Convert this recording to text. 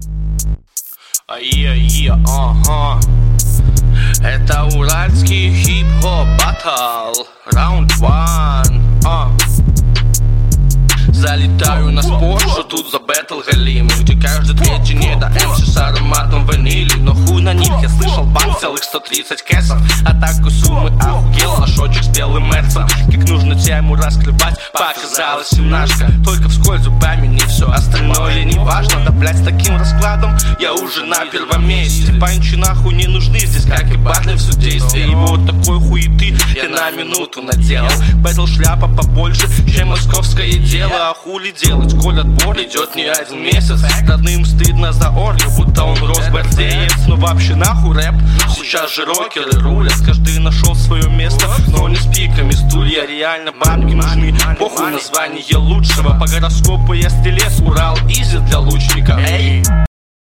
Ага. Это уральский хип-хоп батл. Раунд 1. Залетаю на спор, что тут за бэтл галимый, где каждый третий не до МС с ароматом ванили. Но хуй на них, я слышал банк целых 130 кэсов. А такой суммы охуел, ошочек с белым мерцем. Как нужно тему раскрывать, показалась семнашка. Только вскользь зубами, не все остальное не важно. Да блять, с таким раскладом я уже на первом месте. Панчи нахуй не нужны здесь, как и барны в судействе. И вот такой хуеты я на минуту наделал. Бэтл шляпа побольше, чем московское дело. А хули делать, коль отбор идет не один месяц. Родным стыдно за оргию, будто он рос гвардеец. Но вообще нахуй рэп, сейчас же рокеры рулят. Каждый нашел свое место, но не с пиками стулья. Реально бабки нужны, похуй название лучшего. По гороскопу я стрелец, Урал изи для лучника. Эй!